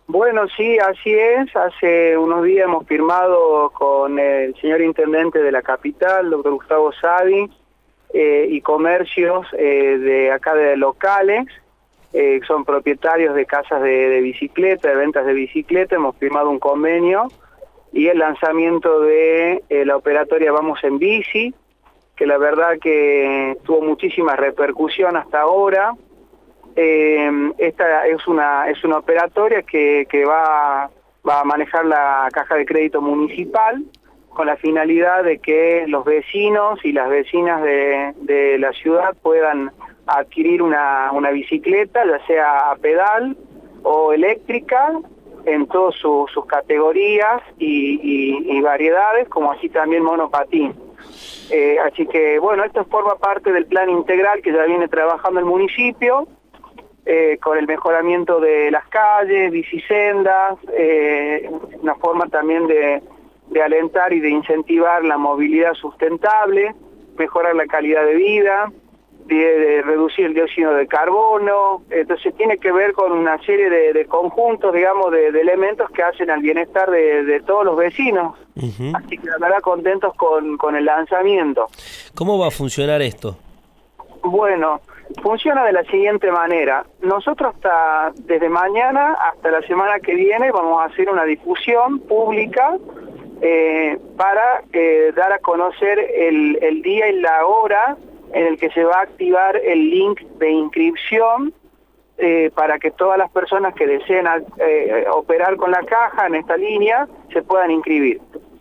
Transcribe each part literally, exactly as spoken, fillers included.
Bueno, sí, así es. Hace unos días hemos firmado con el señor intendente de la capital, doctor Gustavo Savi, eh, y comercios eh, de acá de locales, eh, son propietarios de casas de, de bicicleta, de ventas de bicicleta. Hemos firmado un convenio y el lanzamiento de eh, la operatoria Vamos en Bici, que la verdad que tuvo muchísima repercusión hasta ahora. Eh, esta es una es una operatoria que, que va, va a manejar la Caja de Crédito Municipal con la finalidad de que los vecinos y las vecinas de, de la ciudad puedan adquirir una, una bicicleta, ya sea a pedal o eléctrica, en todas su, sus categorías y, y, y variedades, como así también monopatín. Eh, así que, bueno, esto forma parte del plan integral que ya viene trabajando el municipio, Eh, con el mejoramiento de las calles, bicisendas, eh, una forma también de, de alentar y de incentivar la movilidad sustentable, mejorar la calidad de vida, de, de reducir el dióxido de carbono. Entonces tiene que ver con una serie de, de conjuntos, digamos, de, de elementos que hacen al bienestar de, de todos los vecinos. Uh-huh. Así que la verdad contentos con, con el lanzamiento. ¿Cómo va a funcionar esto? Bueno, funciona de la siguiente manera. Nosotros hasta desde mañana hasta la semana que viene vamos a hacer una difusión pública eh, para eh, dar a conocer el, el día y la hora en el que se va a activar el link de inscripción eh, para que todas las personas que deseen eh, operar con la caja en esta línea se puedan inscribir.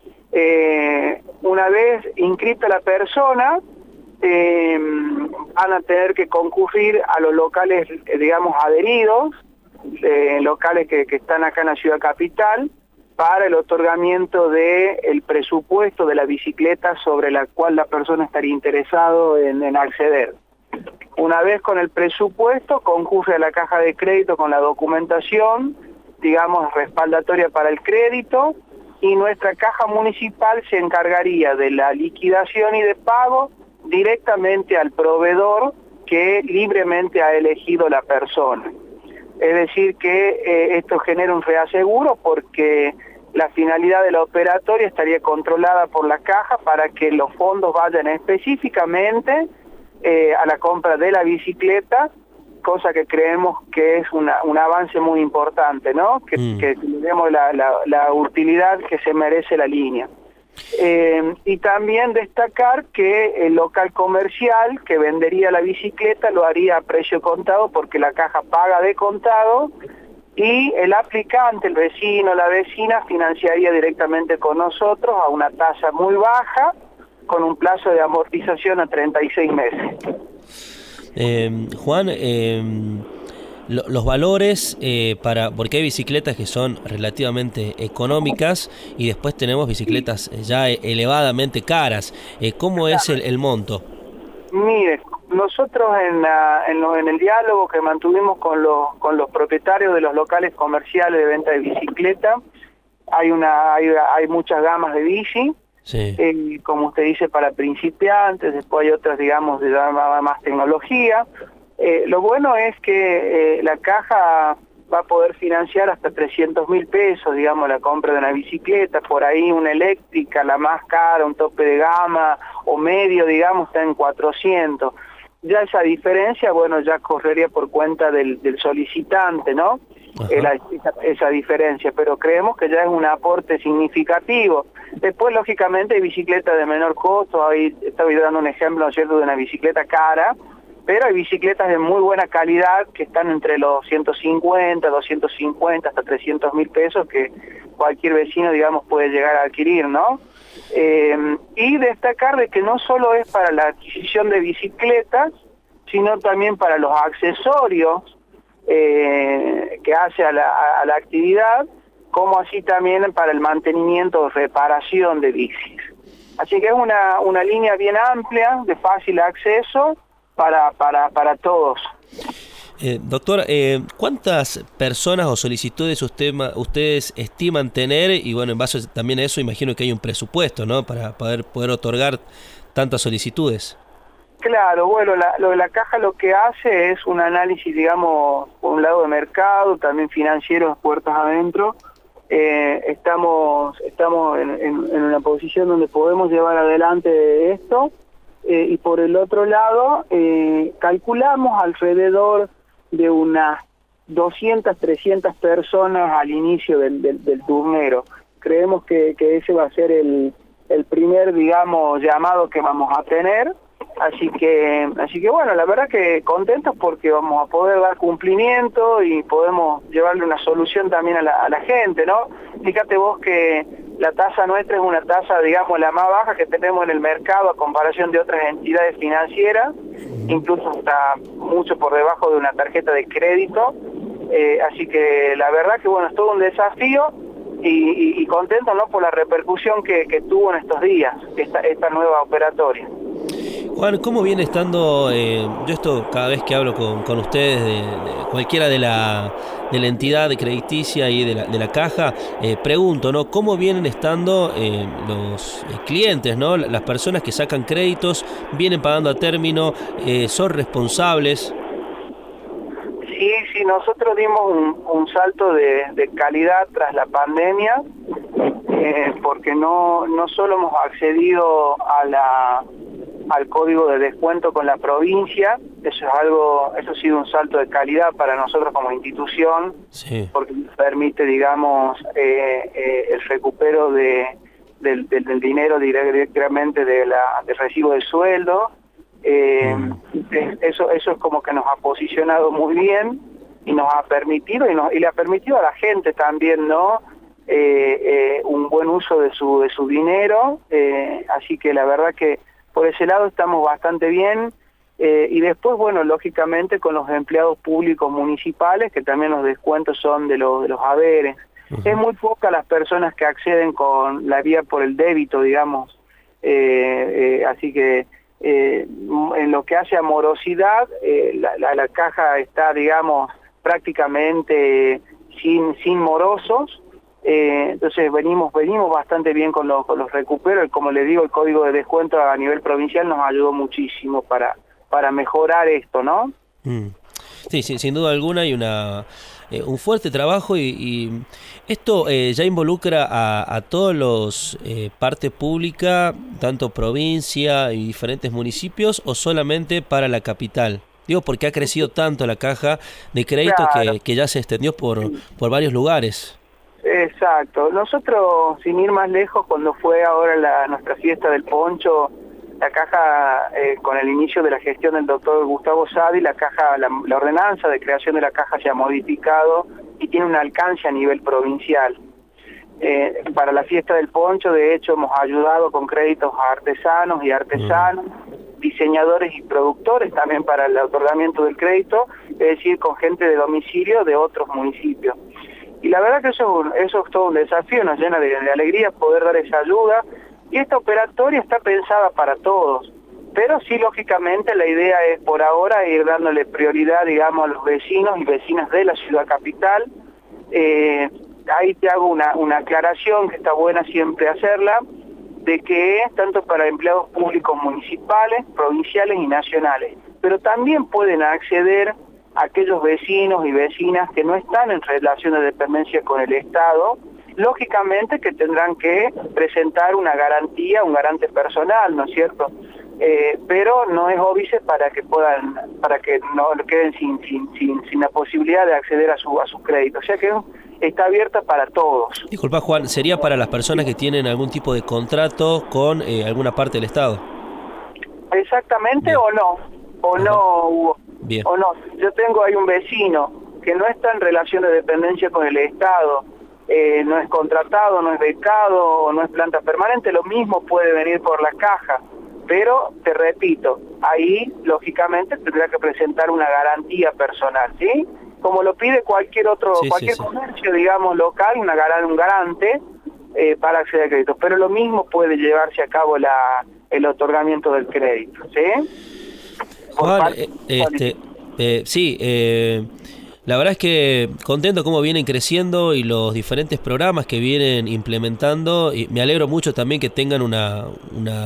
Eh, una vez inscrita la persona, Eh, van a tener que concurrir a los locales, eh, digamos, adheridos, eh, locales que, que están acá en la ciudad capital, para el otorgamiento del presupuesto de la bicicleta sobre la cual la persona estaría interesado en, en acceder. Una vez con el presupuesto, concurre a la caja de crédito con la documentación, digamos, respaldatoria para el crédito, y nuestra caja municipal se encargaría de la liquidación y de pago directamente al proveedor que libremente ha elegido la persona. Es decir que eh, esto genera un reaseguro porque la finalidad de la operatoria estaría controlada por la caja para que los fondos vayan específicamente eh, a la compra de la bicicleta, cosa que creemos que es una, un avance muy importante, ¿no? Que, mm. que tenemos la, la, la utilidad que se merece la línea. Eh, y también destacar que el local comercial que vendería la bicicleta lo haría a precio contado porque la caja paga de contado y el aplicante, el vecino, la vecina, financiaría directamente con nosotros a una tasa muy baja con un plazo de amortización a treinta y seis meses. Eh, Juan, eh... los valores eh, para porque hay bicicletas que son relativamente económicas y después tenemos bicicletas ya elevadamente caras. Eh, ¿Cómo es el, el monto? Mire, nosotros en, la, en, lo, en el diálogo que mantuvimos con los con los propietarios de los locales comerciales de venta de bicicleta, hay una hay, hay muchas gamas de bici. Sí. Eh, como usted dice, para principiantes, después hay otras, digamos, de más tecnología. Eh, lo bueno es que eh, la caja va a poder financiar hasta trescientos mil pesos, digamos, la compra de una bicicleta, por ahí una eléctrica, la más cara, un tope de gama o medio, digamos, está en cuatrocientos. Ya esa diferencia, bueno, ya correría por cuenta del, del solicitante, ¿no? Eh, la, esa, esa diferencia, pero creemos que ya es un aporte significativo. Después, lógicamente, hay bicicletas de menor costo, ahí estoy dando un ejemplo, ¿no es cierto?, de una bicicleta cara, pero hay bicicletas de muy buena calidad que están entre los ciento cincuenta, doscientos cincuenta, hasta trescientos mil pesos que cualquier vecino, digamos, puede llegar a adquirir, ¿no? Eh, y destacar de que no solo es para la adquisición de bicicletas, sino también para los accesorios eh, que hace a la, a la actividad, como así también para el mantenimiento o reparación de bicis. Así que es una, una línea bien amplia, de fácil acceso, para para para todos. Eh, doctor, eh, ¿cuántas personas o solicitudes usted, ustedes estiman tener? Y bueno, en base también a eso imagino que hay un presupuesto, ¿no? Para poder, poder otorgar tantas solicitudes. Claro, bueno, la, lo de la caja lo que hace es un análisis, digamos, por un lado de mercado, también financiero, puertas adentro. Eh, estamos estamos en, en, en una posición donde podemos llevar adelante esto, eh, y por el otro lado, eh, calculamos alrededor de unas doscientas, trescientas personas al inicio del, del, del turnero. Creemos que, que ese va a ser el, el primer, digamos, llamado que vamos a tener. Así que, así que bueno, la verdad que contentos porque vamos a poder dar cumplimiento y podemos llevarle una solución también a la, a la gente, ¿no? Fíjate vos que la tasa nuestra es una tasa, digamos, la más baja que tenemos en el mercado a comparación de otras entidades financieras, incluso está mucho por debajo de una tarjeta de crédito, eh, así que la verdad que bueno, es todo un desafío y, y, y contento, ¿no?, por la repercusión que, que tuvo en estos días esta, esta nueva operatoria. Juan, ¿cómo viene estando, eh, yo esto cada vez que hablo con, con ustedes, de, de cualquiera de la, de la entidad crediticia y de la, de la caja, eh, pregunto, ¿no?, ¿cómo vienen estando eh, los eh, clientes, ¿no?, las personas que sacan créditos, vienen pagando a término, eh, son responsables? Sí, sí, nosotros dimos un, un salto de, de calidad tras la pandemia, eh, porque no, no solo hemos accedido a la... al código de descuento con la provincia, eso es algo, eso ha sido un salto de calidad para nosotros como institución, sí, porque nos permite, digamos, eh, eh, el recupero de, del, del, del dinero directamente de la, del recibo de sueldo, eh, mm. eso, eso es como que nos ha posicionado muy bien y nos ha permitido, y, nos, y le ha permitido a la gente también, ¿no?, eh, eh, un buen uso de su, de su dinero, eh, así que la verdad que por ese lado estamos bastante bien, eh, y después, bueno, lógicamente con los empleados públicos municipales, que también los descuentos son de los, de los haberes. Uh-huh. Es muy poca las personas que acceden con la vía por el débito, digamos, eh, eh, así que eh, en lo que hace a morosidad, eh, la, la, la caja está, digamos, prácticamente sin, sin morosos. Eh, entonces venimos venimos bastante bien con los, con los recuperos, y como les digo, el código de descuento a nivel provincial nos ayudó muchísimo para, para mejorar esto, ¿no? Mm. Sí, sí, sin duda alguna hay una eh, un fuerte trabajo, y, y esto eh, ya involucra a, a todos los eh, parte pública, tanto provincia y diferentes municipios, o solamente para la capital. Digo, porque ha crecido tanto la caja de crédito, claro, que, que ya se extendió por, por varios lugares. Exacto. Nosotros, sin ir más lejos, cuando fue ahora la, nuestra fiesta del poncho, la caja, eh, con el inicio de la gestión del doctor Gustavo Sadi, la caja, la, la ordenanza de creación de la caja se ha modificado y tiene un alcance a nivel provincial. Eh, para la fiesta del poncho, de hecho, hemos ayudado con créditos a artesanos y artesanos, mm. diseñadores y productores también para el otorgamiento del crédito, es decir, con gente de domicilio de otros municipios. Y la verdad que eso, eso es todo un desafío, nos llena de, de alegría poder dar esa ayuda, y esta operatoria está pensada para todos, pero sí, lógicamente, la idea es por ahora ir dándole prioridad, digamos, a los vecinos y vecinas de la ciudad capital. Eh, ahí te hago una, una aclaración que está buena siempre hacerla, de que es tanto para empleados públicos municipales, provinciales y nacionales, pero también pueden acceder aquellos vecinos y vecinas que no están en relación de dependencia con el Estado, lógicamente que tendrán que presentar una garantía, un garante personal, ¿no es cierto? Eh, pero no es óbice para que puedan, para que no queden sin, sin, sin, sin la posibilidad de acceder a su a sus créditos. O sea que está abierta para todos. Disculpa, Juan, ¿sería para las personas que tienen algún tipo de contrato con eh, alguna parte del Estado? Exactamente. Bien. o no, o Ajá. no, Hugo. Bien. O no, yo tengo ahí un vecino que no está en relación de dependencia con el Estado, eh, no es contratado, no es becado, o no es planta permanente, lo mismo puede venir por la caja, pero te repito, ahí lógicamente tendrá que presentar una garantía personal, ¿sí? Como lo pide cualquier otro, sí, cualquier sí, comercio, sí. digamos, local, una un garante eh, para acceder al crédito, pero lo mismo puede llevarse a cabo la, el otorgamiento del crédito, ¿sí? Juan, eh, este, eh, sí, eh, la verdad es que contento cómo vienen creciendo y los diferentes programas que vienen implementando, y me alegro mucho también que tengan una, una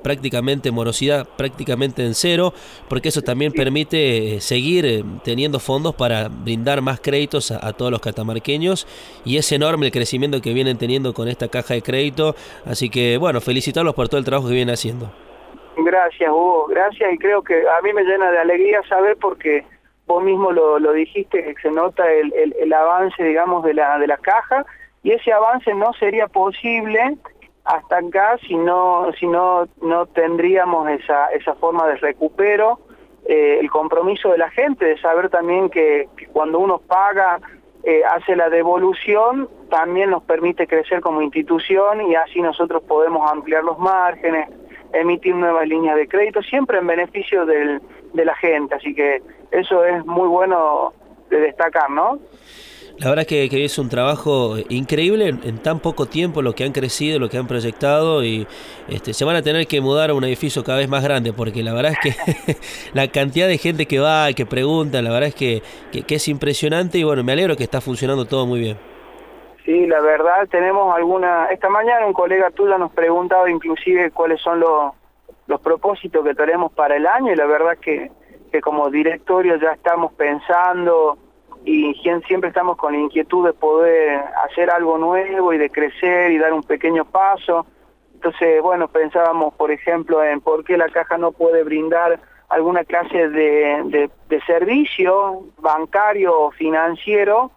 prácticamente morosidad prácticamente en cero, porque eso también permite eh, seguir eh, teniendo fondos para brindar más créditos a, a todos los catamarqueños, y es enorme el crecimiento que vienen teniendo con esta caja de crédito, así que bueno, felicitarlos por todo el trabajo que vienen haciendo. Gracias, Hugo, gracias, y creo que a mí me llena de alegría saber, porque vos mismo lo, lo dijiste, que se nota el, el, el avance, digamos, de la, de la caja, y ese avance no sería posible hasta acá si no, si no, no tendríamos esa, esa forma de recupero, eh, el compromiso de la gente, de saber también que, que cuando uno paga, eh, hace la devolución, también nos permite crecer como institución, y así nosotros podemos ampliar los márgenes, emitir nuevas líneas de crédito, siempre en beneficio del, de la gente, así que eso es muy bueno de destacar, ¿no? La verdad es que, que es un trabajo increíble en, en tan poco tiempo, lo que han crecido, lo que han proyectado, y este, se van a tener que mudar a un edificio cada vez más grande, porque la verdad es que la cantidad de gente que va, que pregunta, la verdad es que, que, que es impresionante, y bueno, me alegro que está funcionando todo muy bien. Sí, la verdad, tenemos alguna... Esta mañana un colega tuyo nos preguntaba inclusive cuáles son los, los propósitos que tenemos para el año, y la verdad que, que como directorio ya estamos pensando, y siempre estamos con la inquietud de poder hacer algo nuevo y de crecer y dar un pequeño paso. Entonces, bueno, pensábamos, por ejemplo, en por qué la caja no puede brindar alguna clase de, de, de servicio bancario o financiero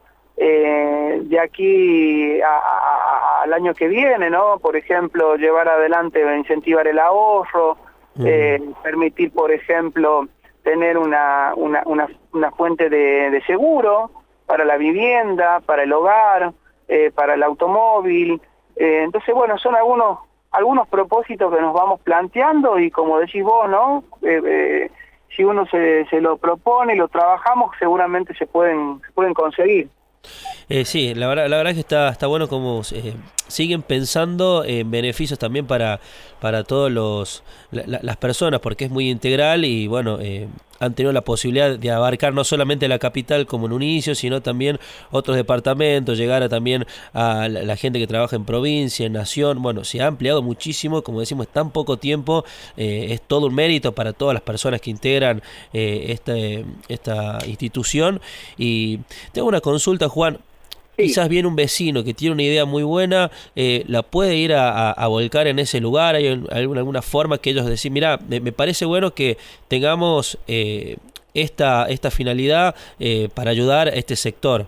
eh, de aquí a, a, al año que viene, ¿no? Por ejemplo, llevar adelante, incentivar el ahorro, uh-huh. eh, permitir, por ejemplo, tener una, una, una, una fuente de, de seguro para la vivienda, para el hogar, eh, para el automóvil. Eh, entonces, bueno, son algunos algunos propósitos que nos vamos planteando, y como decís vos, ¿no? Eh, eh, si uno se, se lo propone y lo trabajamos, seguramente se pueden, se pueden conseguir. Eh, sí, la verdad, la verdad es que está, está bueno como eh, siguen pensando en beneficios también para, para todos los la, la, las personas, porque es muy integral, y bueno, eh, han tenido la posibilidad de abarcar no solamente la capital como en un inicio, sino también otros departamentos, llegar a también a la, la gente que trabaja en provincia, en nación. Bueno, se ha ampliado muchísimo, como decimos, en tan poco tiempo, eh, es todo un mérito para todas las personas que integran eh, esta, esta institución. Y tengo una consulta, Juan. Quizás viene un vecino que tiene una idea muy buena, eh, la puede ir a, a, a volcar en ese lugar. ¿Hay alguna, alguna forma que ellos decir, mira, me, me parece bueno que tengamos eh, esta, esta finalidad eh, para ayudar a este sector?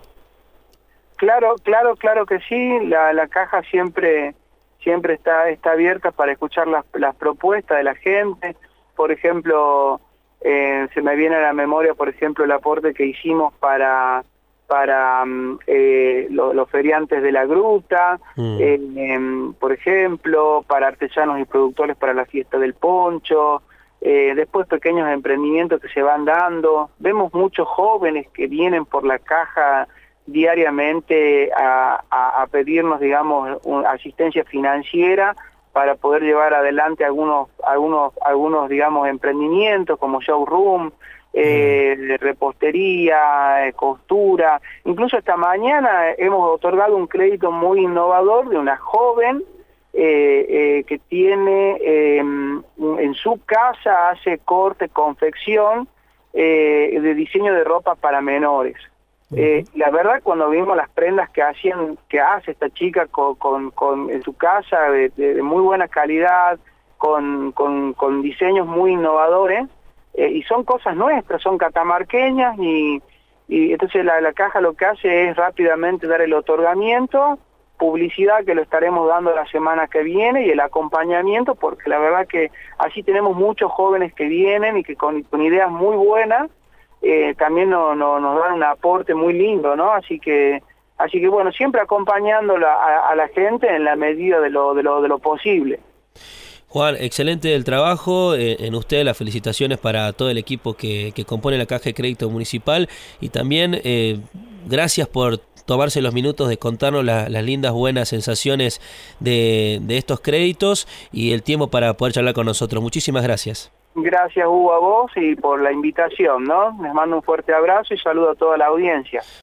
Claro, claro, claro que sí. La, la caja siempre siempre está, está abierta para escuchar las, las propuestas de la gente. Por ejemplo, eh, se me viene a la memoria, por ejemplo, el aporte que hicimos para... para eh, lo, los feriantes de la gruta, mm. eh, eh, por ejemplo, para artesanos y productores para la fiesta del poncho, eh, después pequeños emprendimientos que se van dando. Vemos muchos jóvenes que vienen por la caja diariamente a, a, a pedirnos, digamos, un, asistencia financiera para poder llevar adelante algunos, algunos, algunos, digamos, emprendimientos como showroom, Eh, de repostería, eh, costura. Incluso esta mañana hemos otorgado un crédito muy innovador de una joven eh, eh, que tiene eh, en su casa, hace corte, confección eh, de diseño de ropa para menores. Eh, la verdad, cuando vimos las prendas que hacían, que hace esta chica con, con, con en su casa de, de, de muy buena calidad, con, con, con diseños muy innovadores, Eh, y son cosas nuestras, son catamarqueñas, y, y entonces la, la caja lo que hace es rápidamente dar el otorgamiento, publicidad que lo estaremos dando la semana que viene, y el acompañamiento, porque la verdad que así tenemos muchos jóvenes que vienen y que con, con ideas muy buenas eh, también no, no, nos dan un aporte muy lindo, ¿no? Así que así que bueno, siempre acompañando la, a, a la gente en la medida de lo, de lo, de lo posible. Juan, excelente el trabajo, eh, en usted las felicitaciones para todo el equipo que, que compone la Caja de Crédito Municipal, y también eh, gracias por tomarse los minutos de contarnos la, las lindas, buenas sensaciones de, de estos créditos, y el tiempo para poder charlar con nosotros. Muchísimas gracias. Gracias, Hugo, a vos y por la invitación, ¿no? Les mando un fuerte abrazo y saludo a toda la audiencia.